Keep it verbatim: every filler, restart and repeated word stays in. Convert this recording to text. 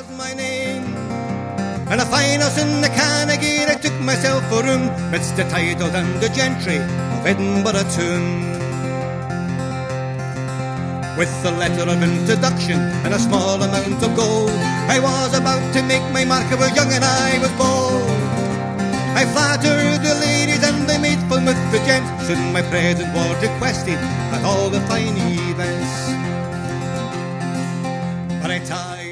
was my name. And a fine house in the Carnegie, I took myself a room midst the title and the gentry of Edinburgh town. With a letter of introduction and a small amount of gold, I was about to make my mark. I was young and I was bold. I flattered the ladies and I made fun with the gents, soon my presence was requested at all the fine events. But I tied